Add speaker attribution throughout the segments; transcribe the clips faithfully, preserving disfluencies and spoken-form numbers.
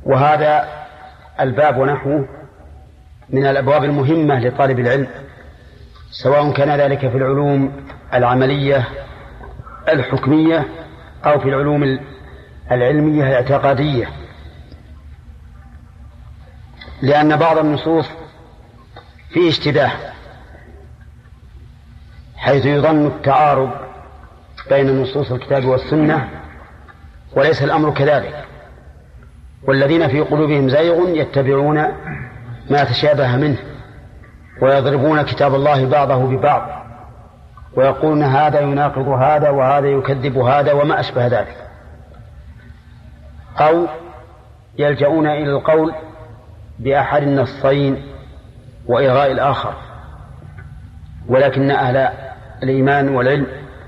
Speaker 1: وهذا الباب ونحوه من الأبواب المهمة لطالب العلم، سواء كان ذلك في العلوم العملية الحكمية أو في العلوم العلمية الاعتقادية، لأن بعض النصوص فيه اشتباه حيث يظن التعارض بين نصوص الكتاب والسنة، وليس الأمر كذلك. والذين في قلوبهم زيغ يتبعون ما تشابه منه ويضربون كتاب الله بعضه ببعض ويقولون هذا يناقض هذا وهذا يكذب هذا وما أشبه ذلك، أو يلجؤون إلى القول بأحد النصين وإلغاء الآخر. ولكن أهل الإيمان والعلم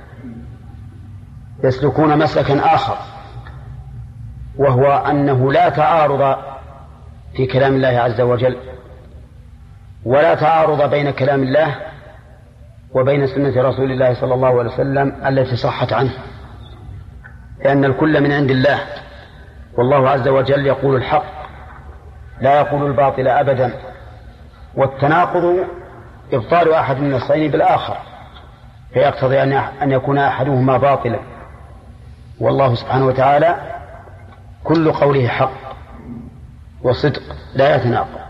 Speaker 1: يسلكون مسلكا آخر، وهو أنه لا تعارض في كلام الله عز وجل، ولا تعارض بين كلام الله وبين سنة رسول الله صلى الله عليه وسلم التي صحت عنه، لأن الكل من عند الله، والله عز وجل يقول الحق لا يقول الباطل أبدا. والتناقض إبطال أحد النصين بالآخر، فيقتضي أن يكون أحدهما باطلا، والله سبحانه وتعالى كل قوله حق وصدق لا يتناقض.